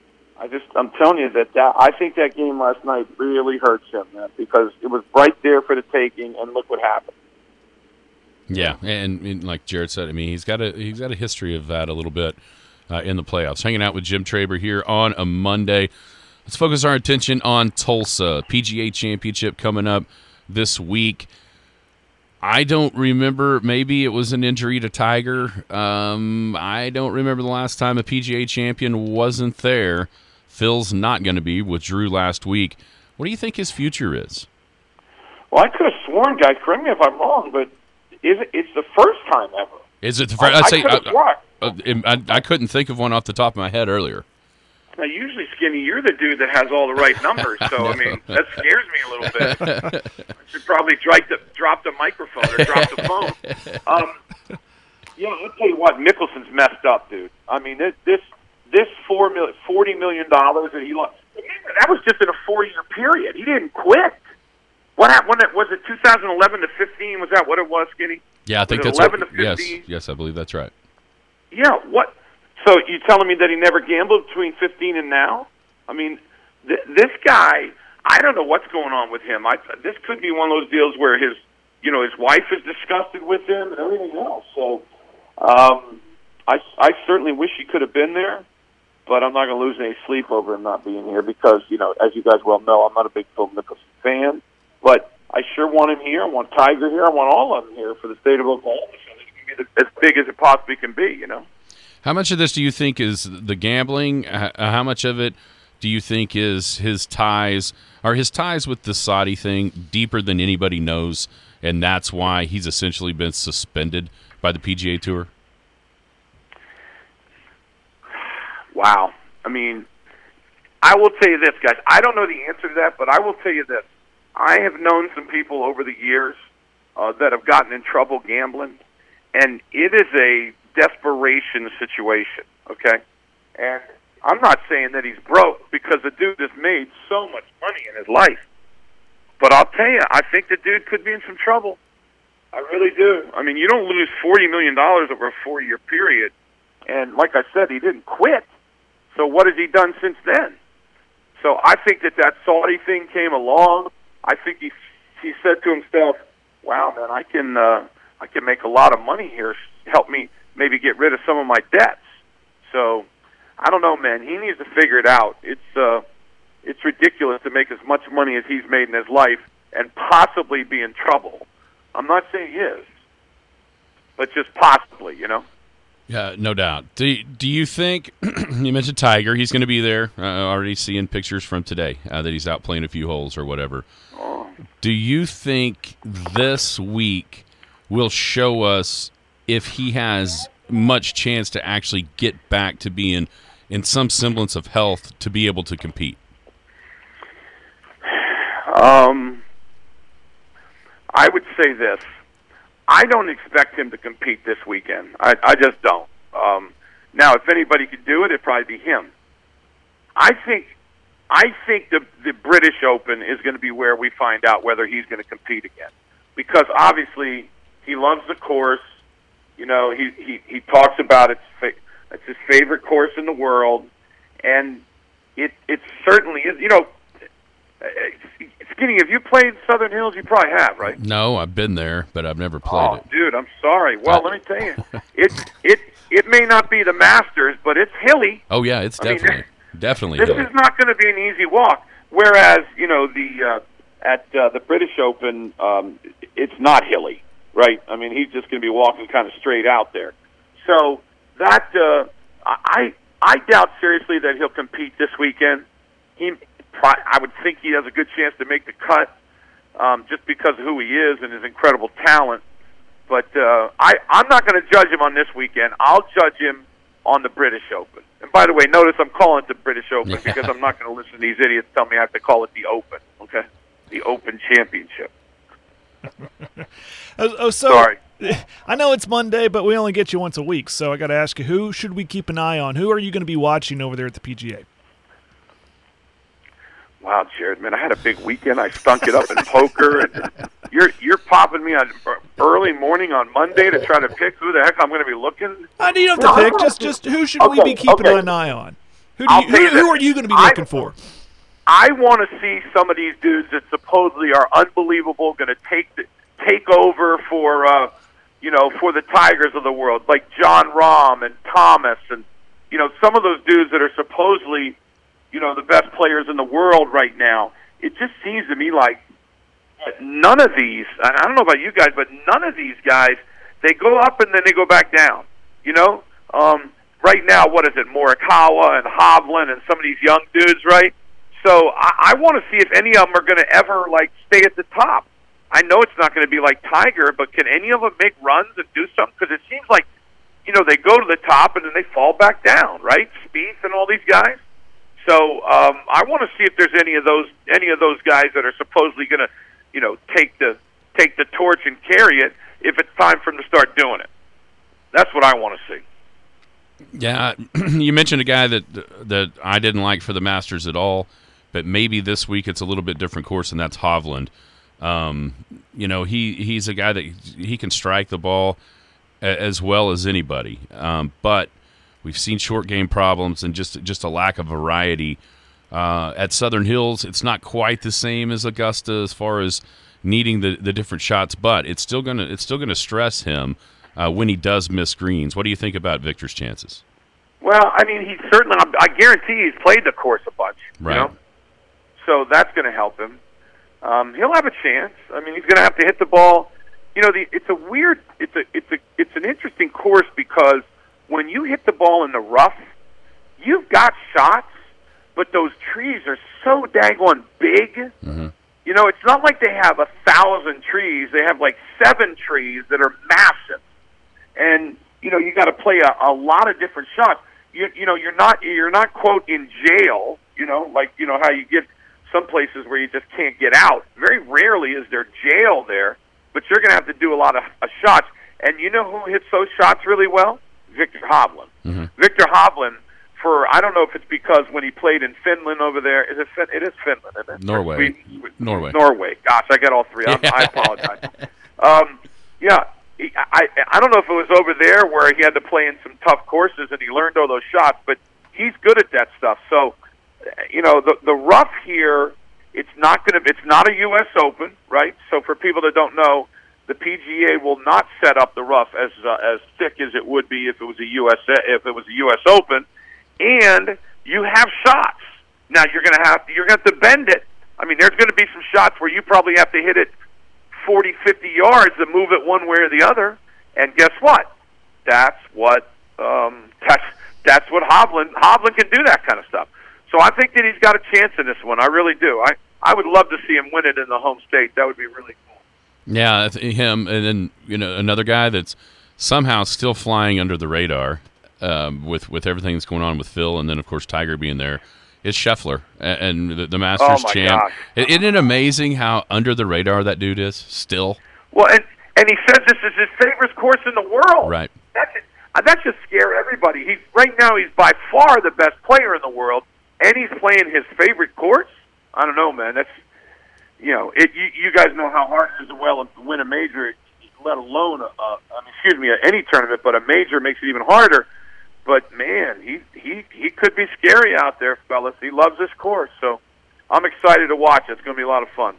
I just, I'm telling you that, that I think that game last night really hurts him, man, because it was right there for the taking, and look what happened. Yeah, and, and like Jared said, I mean, he's got a he's got a history of that a little bit uh, in the playoffs. Hanging out with Jim Traber here on a Monday. Let's focus our attention on Tulsa. P G A Championship coming up this week. I don't remember. Maybe it was an injury to Tiger. Um, I don't remember the last time a P G A champion wasn't there. Phil's not going to be with Drew last week. What do you think his future is? Well, I could have sworn, guys, correct me if I'm wrong, but is it, it's the first time ever. Is it the first? I, I'd say, I, could I, I, I, I couldn't think of one off the top of my head earlier. Now, usually, Skinny, you're the dude that has all the right numbers, so, I mean, that scares me a little bit. I should probably drop the, drop the microphone or drop the phone. Um, yeah, I'll tell you what, Mickelson's messed up, dude. I mean, this this, this four mil, forty million dollars that he lost, that was just in a four-year period. He didn't quit. What happened? Was it two thousand eleven to fifteen? Was that what it was, Skinny? Yeah, I think was that's eleven right. to fifteen? Yes, yes, I believe that's right. Yeah, what? So you telling me that he never gambled between fifteen and now? I mean, th- this guy, I don't know what's going on with him. I, this could be one of those deals where his, you know, his wife is disgusted with him and everything else. So, um, I, I certainly wish he could have been there, but I'm not going to lose any sleep over him not being here because, you know, as you guys well know, I'm not a big Phil Mickelson fan, but I sure want him here. I want Tiger here. I want all of them here for the state of Oklahoma. So it can be as big as it possibly can be, you know. How much of this do you think is the gambling? How much of it do you think is his ties? Are his ties with the Saudi thing deeper than anybody knows, and that's why he's essentially been suspended by the P G A Tour? Wow. I mean, I will tell you this, guys. I don't know the answer to that, but I will tell you this. I have known some people over the years uh, that have gotten in trouble gambling, and it is a desperation situation, okay? And I'm not saying that he's broke because the dude has made so much money in his life. But I'll tell you, I think the dude could be in some trouble. I really do. I mean, you don't lose forty million dollars over a four-year period. And like I said, he didn't quit. So what has he done since then? So I think that that Saudi thing came along. I think he he said to himself, wow, man, I can uh, I can make a lot of money here. Help me maybe get rid of some of my debts. So, I don't know, man. He needs to figure it out. It's uh, it's ridiculous to make as much money as he's made in his life and possibly be in trouble. I'm not saying he is, but just possibly, you know? Yeah, no doubt. Do, do you think, you mentioned Tiger, he's going to be there, uh, already seeing pictures from today uh, that he's out playing a few holes or whatever. Oh. Do you think this week will show us if he has much chance to actually get back to being in some semblance of health to be able to compete? Um, I would say this. I don't expect him to compete this weekend. I, I just don't. Um, now, if anybody could do it, it'd probably be him. I think I think the, the British Open is going to be where we find out whether he's going to compete again. Because obviously he loves the course. You know, he, he, he talks about it's fa- it's his favorite course in the world, and it it certainly is. You know, Skinny, have you played Southern Hills? You probably have, right? No, I've been there, but I've never played oh, it. Dude, I'm sorry. Well, let me tell you, it it it may not be the Masters, but it's hilly. Oh yeah, it's I definitely mean, definitely this hilly. is not going to be an easy walk. Whereas, you know, the uh, at uh, the British Open, um, it's not hilly. Right, I mean, he's just going to be walking kind of straight out there. So that uh, I I doubt seriously that he'll compete this weekend. He, I would think he has a good chance to make the cut, um, just because of who he is and his incredible talent. But uh, I I'm not going to judge him on this weekend. I'll judge him on the British Open. And by the way, notice I'm calling it the British Open Yeah. because I'm not going to listen to these idiots tell me I have to call it the Open. Okay, the Open Championship. oh, oh, so Sorry. I know it's Monday, but we only get you once a week, so I got to ask you, who should we keep an eye on? Who are you going to be watching over there at the P G A? Wow, Jared, man, I had a big weekend. I stunk it up in poker, and you're you're popping me on early morning on Monday to try to pick who the heck I'm going to be looking. I need you to pick. Just, just who should we Okay, be keeping okay. an eye on? Who do I'll you, tell who, you who this. are you going to be I- looking for? I want to see some of these dudes that supposedly are unbelievable, going to take the, take over for, uh, you know, for the Tigers of the world, like John Rahm and Thomas and, you know, some of those dudes that are supposedly, you know, the best players in the world right now. It just seems to me like none of these, I don't know about you guys, but none of these guys, they go up and then they go back down, you know? Um, right now, what is it, Morikawa and Hovland and some of these young dudes, right? So I, I want to see if any of them are going to ever, like, stay at the top. I know it's not going to be like Tiger, but can any of them make runs and do something? Because it seems like, you know, they go to the top and then they fall back down, right? Spieth and all these guys. So um, I want to see if there's any of those any of those guys that are supposedly going to, you know, take the take the torch and carry it if it's time for them to start doing it. That's what I want to see. Yeah, you mentioned a guy that that I didn't like for the Masters at all, but maybe this week it's a little bit different course, and that's Hovland. Um, you know, he, he's a guy that he can strike the ball a, as well as anybody, um, but we've seen short game problems and just just a lack of variety. Uh, at Southern Hills, it's not quite the same as Augusta as far as needing the, the different shots, but it's still gonna it's still gonna stress him uh, when he does miss greens. What do you think about Victor's chances? Well, I mean, he certainly, I guarantee he's played the course a bunch, right? You know? So that's going to help him. Um, he'll have a chance. I mean, he's going to have to hit the ball. You know, the, it's a weird, it's a, it's a, it's an interesting course because when you hit the ball in the rough, you've got shots, but those trees are so daggone big. Mm-hmm. You know, it's not like they have a thousand trees. They have like seven trees that are massive, and you know, you got to play a, a lot of different shots. You, you know, you're not, you're not quote in jail. You know, like you know how you get some places where you just can't get out. Very rarely is there jail there, but you're going to have to do a lot of uh, shots. And you know who hits those shots really well? Victor Hovland. Mm-hmm. Victor Hovland, for, I don't know if it's because when he played in Finland over there, is it fin- it is Finland, isn't it? Norway. We, we, Norway. Norway. Gosh, I got all three. I'm, I apologize. Um, yeah, he, I, I don't know if it was over there where he had to play in some tough courses and he learned all those shots, but he's good at that stuff. So, you know, the the rough here, it's not going to, it's not a U S Open, right? So for people that don't know, the P G A will not set up the rough as uh, as thick as it would be if it was a U S if it was a U S Open, and you have shots. Now you're going to have to, you're going to have to bend it. I mean, there's going to be some shots where you probably have to hit it forty, fifty yards to move it one way or the other. And guess what? That's what um, that's that's what Hovland Hovland can do, that kind of stuff. So I think that he's got a chance in this one. I really do. I, I would love to see him win it in the home state. That would be really cool. Yeah, him, and then you know another guy that's somehow still flying under the radar um, with with everything that's going on with Phil, and then of course Tiger being there, is Scheffler and the, the Masters oh my champ. Gosh. Isn't it amazing how under the radar that dude is still? Well, and and he says this is his favorite course in the world. Right. That's just, uh, that just scare everybody. He's right now. He's by far the best player in the world. And he's playing his favorite course? I don't know, man. That's, you know, it. You, you guys know how hard it is to well win a major, let alone, a, a, I mean, excuse me, any tournament, but a major makes it even harder. But, man, he, he, he could be scary out there, fellas. He loves this course, so I'm excited to watch it. It's going to be a lot of fun.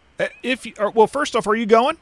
If you, Well, first off, are you going?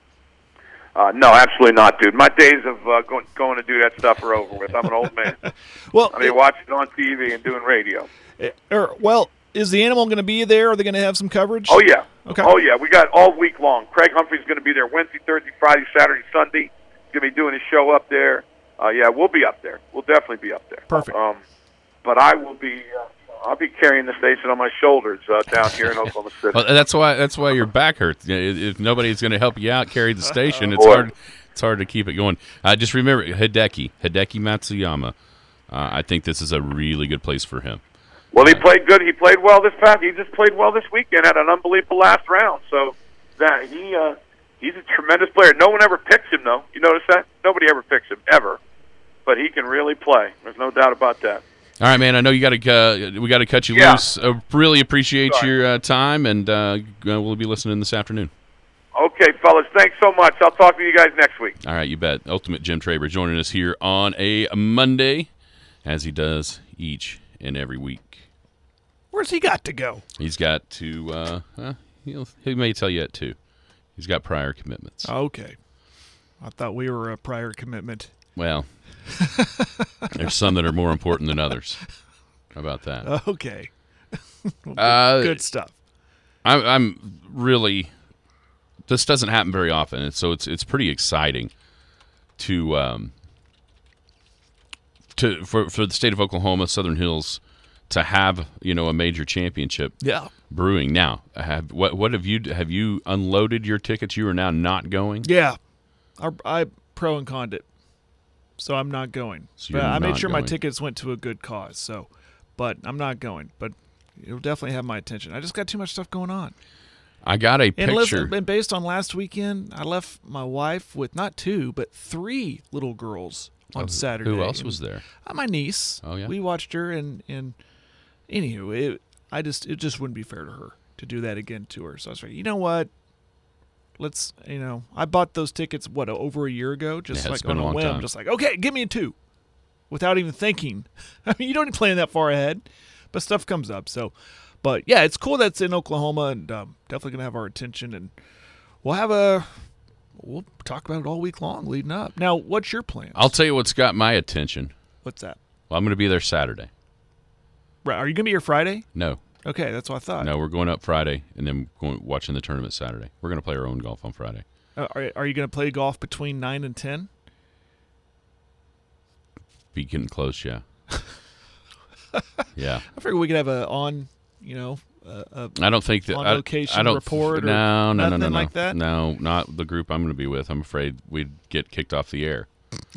Uh, no, absolutely not, dude. My days of uh, going, going to do that stuff are over with. I'm an old man. Well, I mean, watching it on T V and doing radio. Er, well, is the animal going to be there? Are they going to have some coverage? Oh, yeah. Okay. Oh, yeah. We got all week long. Craig Humphrey's going to be there Wednesday, Thursday, Friday, Saturday, Sunday. He's going to be doing his show up there. Uh, yeah, we'll be up there. We'll definitely be up there. Perfect. Um, but I will be uh, I'll be carrying the station on my shoulders uh, down here in Oklahoma City. Well, that's why that's why your back hurts. If nobody's going to help you out carry the station, Oh, it's boy. hard. It's hard to keep it going. Uh, just remember Hideki, Hideki Matsuyama. Uh, I think this is a really good place for him. Well, he played good. He played well this past. He just played well this weekend. Had an unbelievable last round. So that he uh, he's a tremendous player. No one ever picks him, though. You notice that? Nobody ever picks him ever. But he can really play. There's no doubt about that. All right, man. I know you got to. Uh, we got to cut you Yeah. loose. Uh, really appreciate Sorry. your uh, time, and uh, we'll be listening this afternoon. Okay, fellas. Thanks so much. I'll talk to you guys next week. All right, you bet. Ultimate Jim Traber joining us here on a Monday, as he does each and every week. Where's he got to go? He's got to. Uh, uh, he'll, he may tell you that too. He's got prior commitments. Okay. I thought we were a prior commitment. Well, there's some that are more important than others. How about that? Okay. Good, uh, good stuff. I'm, I'm really. This doesn't happen very often, and so it's it's pretty exciting to um to for for the state of Oklahoma, Southern Hills, to have you know a major championship. Yeah. Brewing now. Have what what have you have you unloaded your tickets? You are now not going. Yeah, I, I pro and conned it, so I'm not going. So but you're I made not sure my going. tickets went to a good cause. So, but I'm not going. But it'll definitely have my attention. I just got too much stuff going on. I got a And picture. listen, and based on last weekend, I left my wife with not two but three little girls on Oh, Saturday. who else And, was there? Uh, my niece. Oh, yeah? We watched her, and and anywho, it, I just it just wouldn't be fair to her to do that again to her. So I was like, you know what? Let's you know, I bought those tickets what over a year ago, just Yeah, it's like been on a a long whim, time. just like okay, give me a two, without even thinking. I mean, you don't plan that far ahead, but stuff comes up. So, but yeah, it's cool that's in Oklahoma, and um, definitely gonna have our attention, and we'll have a we'll talk about it all week long leading up. Now, what's your plans? I'll tell you what's got my attention. What's that? Well, I'm going to be there Saturday. Right, are you gonna be here Friday? No, Okay, that's what I thought. no, we're going up Friday, and then going watching the tournament Saturday. We're going to play our own golf on Friday. Uh, are, are you going to play golf between nine and ten? Be getting close, yeah. Yeah. I figured we could have a on, you know, a, a I don't think that on I, location I don't, report or No, no, no, no, nothing no. like that? No, not the group I'm going to be with. I'm afraid we'd get kicked off the air.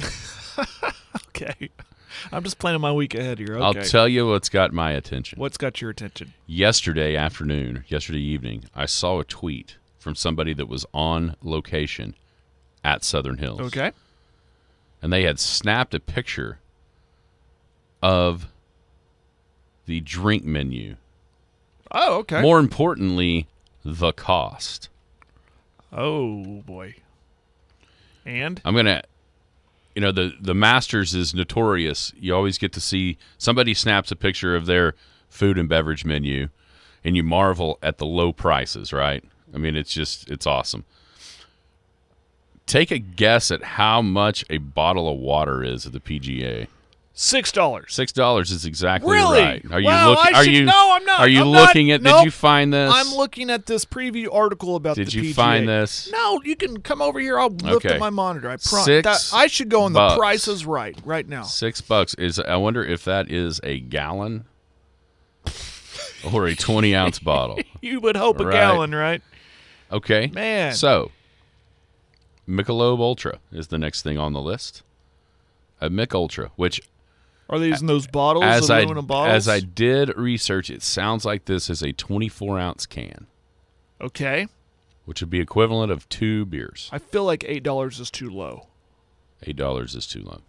Okay. I'm just planning my week ahead here. Okay. I'll tell you what's got my attention. What's got your attention? Yesterday afternoon, yesterday evening, I saw a tweet from somebody that was on location at Southern Hills. Okay. And they had snapped a picture of the drink menu. Oh, okay. More importantly, the cost. Oh boy. And I'm going to you know, the the Masters is notorious. You always get to see somebody snaps a picture of their food and beverage menu and you marvel at the low prices, right? I mean, it's just it's awesome. Take a guess at how much a bottle of water is at the P G A. Six dollars. Six dollars is exactly Really? right. Are you Wow, looking? I Are should- you? no, I'm not. Are you I'm not. looking at? Nope. Did you find this? I'm looking at this preview article about Did the you P G A. find this? No, you can come over here. I'll lift Okay. up my monitor. I promise. Six I should go on the bucks. Price is Right right now. Six bucks is. I wonder if that is a gallon or a twenty ounce bottle. You would hope a Right. gallon, right? Okay, Man. So, Michelob Ultra is the next thing on the list. A Mick Ultra, which Are they using those bottles, as I aluminum bottles? as I did research, it sounds like this is a twenty-four ounce can, Okay. which would be equivalent of two beers. I feel like eight dollars is too low. Eight dollars is too low.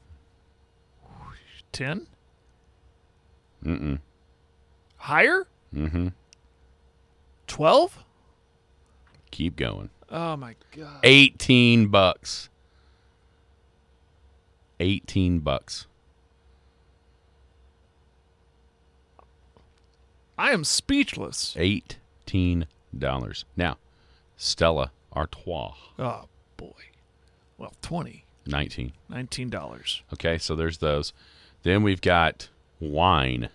Ten? Mm-mm. Higher? Mm-hmm. Twelve? Keep going. Oh my god. Eighteen bucks. Eighteen bucks. I am speechless. Eighteen dollars. Now, Stella Artois. Oh boy. Well, twenty. Nineteen. Nineteen dollars. Okay, so there's those. Then we've got wine.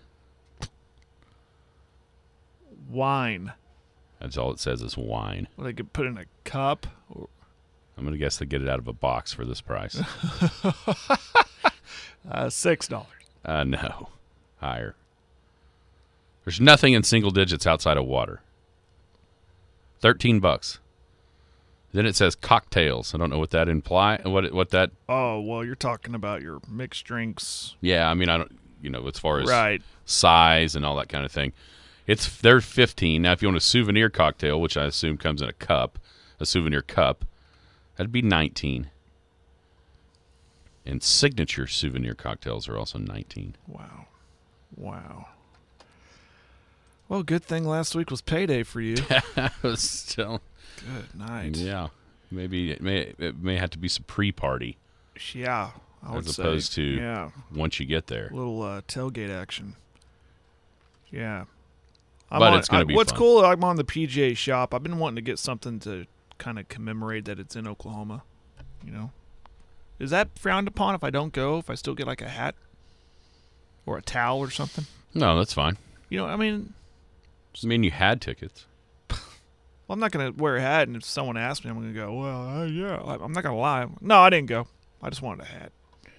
Wine. That's all it says is wine. Well, they could put in a cup. Or... I'm going to guess they get it out of a box for this price. uh, Six dollars. Uh, no. Higher. There's nothing in single digits outside of water. Thirteen bucks. Then it says cocktails. I don't know what that imply. What what that? Oh well, you're talking about your mixed drinks. Yeah, I mean I don't. You know, as far as Right. size and all that kind of thing. It's they're fifteen. Now, if you want a souvenir cocktail, which I assume comes in a cup, a souvenir cup, that'd be nineteen. And signature souvenir cocktails are also nineteen. Wow. Wow. Well, good thing last week was payday for you. Still, Good night. yeah. Maybe it may it may have to be some pre-party Yeah, I would as say. opposed to yeah, once you get there. a little uh, tailgate action. Yeah. I'm But on- it's gonna I- be What's fun. cool, I'm on the P G A shop. I've been wanting to get something to kind of commemorate that it's in Oklahoma. You know, Is that frowned upon if I don't go? If I still get like a hat or a towel or something? No, that's fine. You know, I mean, I mean, you had tickets. well, I'm not gonna wear a hat, and if someone asks me, I'm gonna go, well, uh, yeah. I'm not gonna lie. No, I didn't go. I just wanted a hat.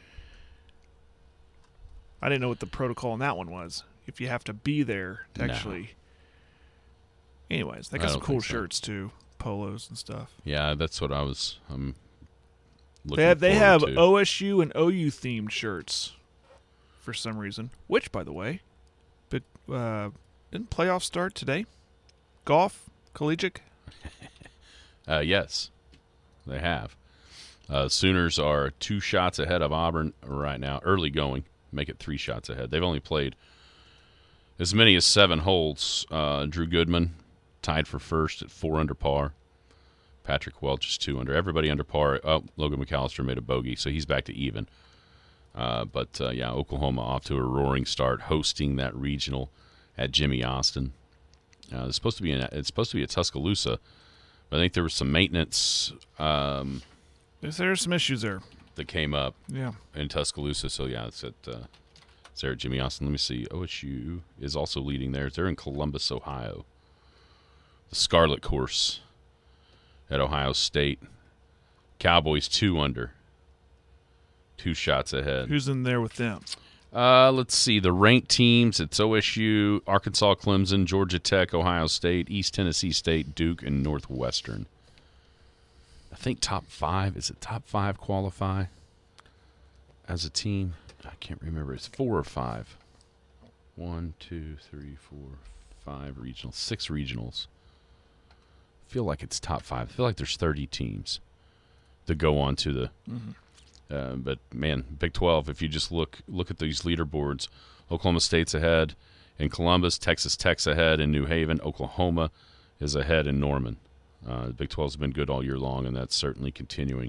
I didn't know what the protocol on that one was. If you have to be there to No. actually. Anyways, they I got some don't cool think so. shirts too, polos and stuff. Yeah, that's what I was. I'm looking They have they forward have to. O S U and O U themed shirts for some reason. Which, by the way, but uh, didn't playoffs start today? Golf, collegiate. Uh, yes, they have. Uh, Sooners are two shots ahead of Auburn right now, early going. Make it three shots ahead. They've only played as many as seven holes. Uh, Drew Goodman tied for first at four under par. Patrick Welch is two under. Everybody under par. Oh, Logan McAllister made a bogey, so he's back to even. Uh, but, uh, yeah, Oklahoma off to a roaring start, hosting that regional at Jimmy Austin. Uh, it's supposed to be in, it's supposed to be at Tuscaloosa, but I think there was some maintenance um, There's some issues there. that came up Yeah. in Tuscaloosa. So, yeah, it's at uh, it's there at Jimmy Austin. Let me see. O S U is also leading there. They're in Columbus, Ohio. The Scarlet Course at Ohio State. Cowboys two under. Two shots ahead. Who's in there with them? Uh, let's see. The ranked teams, it's O S U, Arkansas, Clemson, Georgia Tech, Ohio State, East Tennessee State, Duke, and Northwestern. I think top five. Is it top five qualify as a team? I can't remember. It's four or five. One, two, three, four, five regionals. Six regionals. I feel like it's top five. I feel like there's thirty teams that go on to the Mm-hmm. – Uh, but, man, Big twelve, if you just look look at these leaderboards, Oklahoma State's ahead in Columbus, Texas Tech's ahead in New Haven, Oklahoma is ahead in Norman. Uh, the Big twelve's been good all year long, and that's certainly continuing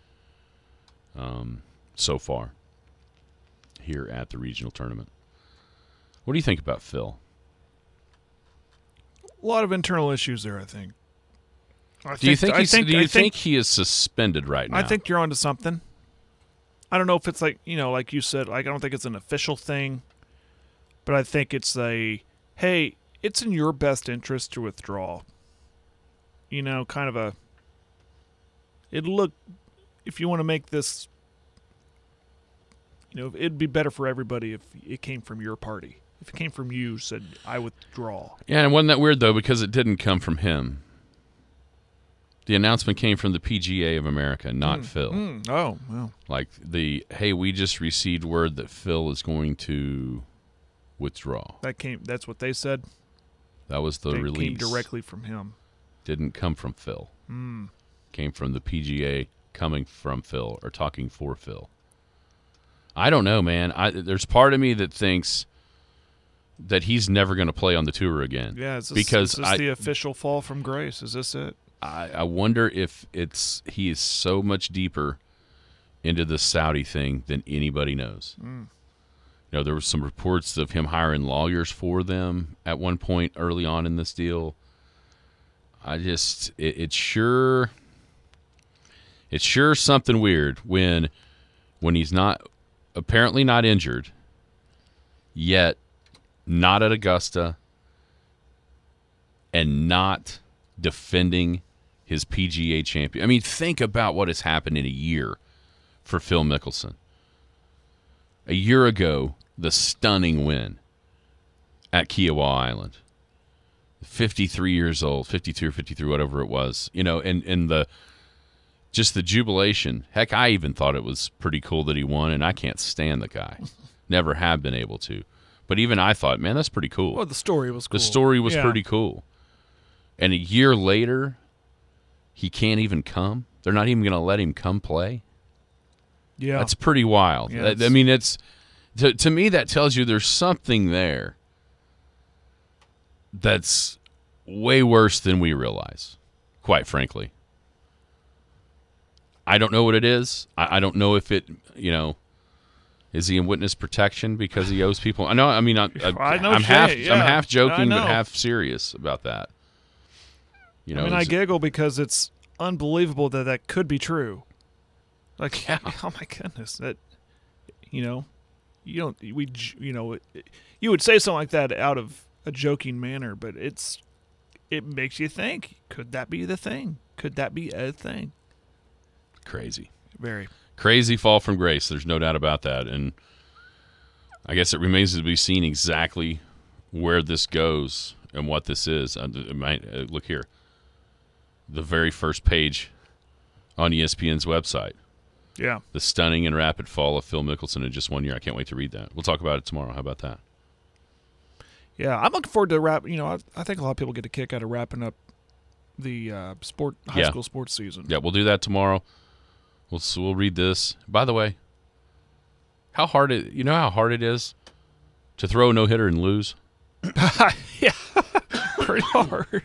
um, so far here at the regional tournament. What do you think about Phil? A lot of internal issues there, I think. I Do you think, I he's, think do you I think, think he is suspended right now? I think you're onto something. I don't know if it's like, you know, like you said, like I don't think it's an official thing, but I think it's a, hey, it's in your best interest to withdraw. You know, kind of a, it'd look, if you want to make this, you know, it'd be better for everybody if it came from your party. If it came from you, said, I withdraw. Yeah, and wasn't that weird, though, because it didn't come from him. The announcement came from the P G A of America, not Mm, Phil. mm, oh, well. Like the, hey, we just received word that Phil is going to withdraw. That came, that's what they said. That was the It release. came directly from him. Didn't come from Phil. Mm. Came from the P G A coming from Phil or talking for Phil. I don't know, man. I, there's part of me that thinks that he's never going to play on the tour again. Yeah, is this, because is this I, the official fall from grace? Is this it? I, I wonder if it's he is so much deeper into the Saudi thing than anybody knows. Mm. You know, there were some reports of him hiring lawyers for them at one point early on in this deal. I just, it, it's sure, it's sure something weird when, when he's not, apparently not injured, yet not at Augusta, and not defending his P G A champion. I mean, think about what has happened in a year for Phil Mickelson. A year ago, the stunning win at Kiowa Island. fifty-three years old, fifty-two or fifty-three, whatever it was. You know, and, and the just the jubilation. Heck, I even thought it was pretty cool that he won, and I can't stand the guy. Never have been able to. But even I thought, man, that's pretty cool. Well, the story was cool. The story was Yeah. pretty cool. And a year later, he can't even come? They're not even going to let him come play? Yeah. That's pretty wild. Yeah, I- I it's- mean, it's to, to me, that tells you there's something there that's way worse than we realize, quite frankly. I don't know what it is. I, I don't know if it, you know, is he in witness protection because he owes people? I know. I mean, I, I, I know I'm shit, half, yeah. I'm half I joking, but know. half serious about that. You know, I mean, I it's- giggle because it's unbelievable that that could be true. Like, yeah. Oh my goodness, that you know, you don't we you know, you would say something like that out of a joking manner, but it's it makes you think. Could that be the thing? Could that be a thing? Crazy, very crazy fall from grace. There's no doubt about that, and I guess it remains to be seen exactly where this goes and what this is. Uh, look here, the very first page on E S P N's website. Yeah. The stunning and rapid fall of Phil Mickelson in just one year. I can't wait to read that. We'll talk about it tomorrow. How about that? Yeah, I'm looking forward to wrap. You know, I, I think a lot of people get a kick out of wrapping up the uh, sport high yeah. school sports season. Yeah, we'll do that tomorrow. We'll so we'll read this. By the way, how hard it you know how hard it is to throw a no hitter and lose? Yeah, pretty hard.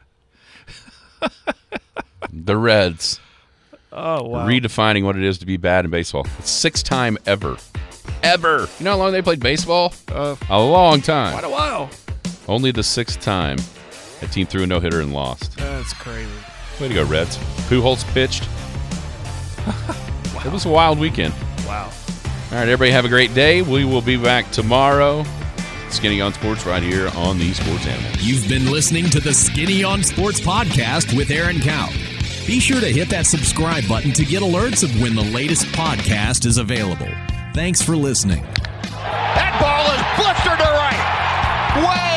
The Reds. Oh, wow. Redefining what it is to be bad in baseball. Sixth time ever. Ever. You know how long they played baseball? Uh, a long time. Quite a while. Only the sixth time a team threw a no-hitter and lost. That's crazy. Way to go, Reds. Pujols pitched. Wow. It was a wild weekend. Wow. All right, everybody have a great day. We will be back tomorrow. Skinny on Sports right here on the Sports Animal. You've been listening to the Skinny on Sports podcast with Aaron Cow. Be sure to hit that subscribe button to get alerts of when the latest podcast is available. Thanks for listening. That ball is blistered to right. Way